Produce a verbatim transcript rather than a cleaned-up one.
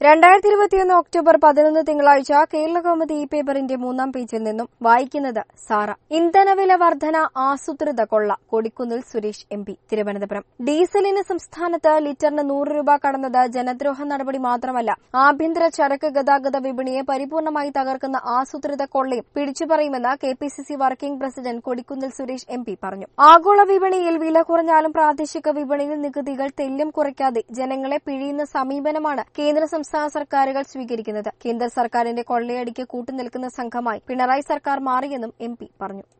രണ്ടായിരത്തി ഇരുപത്തിയൊന്ന് ഒക്ടോബർ പതിനൊന്ന് തിങ്കളാഴ്ച കേരളകൗമുദി ഈ പേപ്പറിന്റെ മൂന്നാം പേജിൽ നിന്നും വായിക്കുന്നത് സാറ. ഇന്ധനവില വർധന ആസൂത്രിത കൊള്ള കൊടിക്കുന്നിൽ സുരേഷ് എം പി തിരുവനന്തപുരം. ഡീസലിന് സംസ്ഥാനത്ത് ലിറ്ററിന് നൂറ് രൂപ കടന്നത് ജനദ്രോഹ നടപടി മാത്രമല്ല, ആഭ്യന്തര ചരക്ക് ഗതാഗത വിപണിയെ പരിപൂർണമായി തകർക്കുന്ന ആസൂത്രിത കൊള്ളയും പിടിച്ചുപറിയുമെന്ന് K P C C working president Kodikunnil Suresh M P പറഞ്ഞു. ആഗോള വിപണിയിൽ വില കുറഞ്ഞാലും പ്രാദേശിക വിപണിയിൽ നികുതികൾ തെല്ലും കുറയ്ക്കാതെ ജനങ്ങളെ പിഴിയുന്ന സമീപനമാണ് കേന്ദ്ര സംസ്ഥാന സർക്കാരുകൾ സ്വീകരിക്കുന്നത്. കേന്ദ്ര സർക്കാരിന്റെ കൊള്ളയടിക്ക് കൂട്ടുനിൽക്കുന്ന സംഘമായി പിണറായി സർക്കാർ മാറിയെന്നും എം പി പറഞ്ഞു.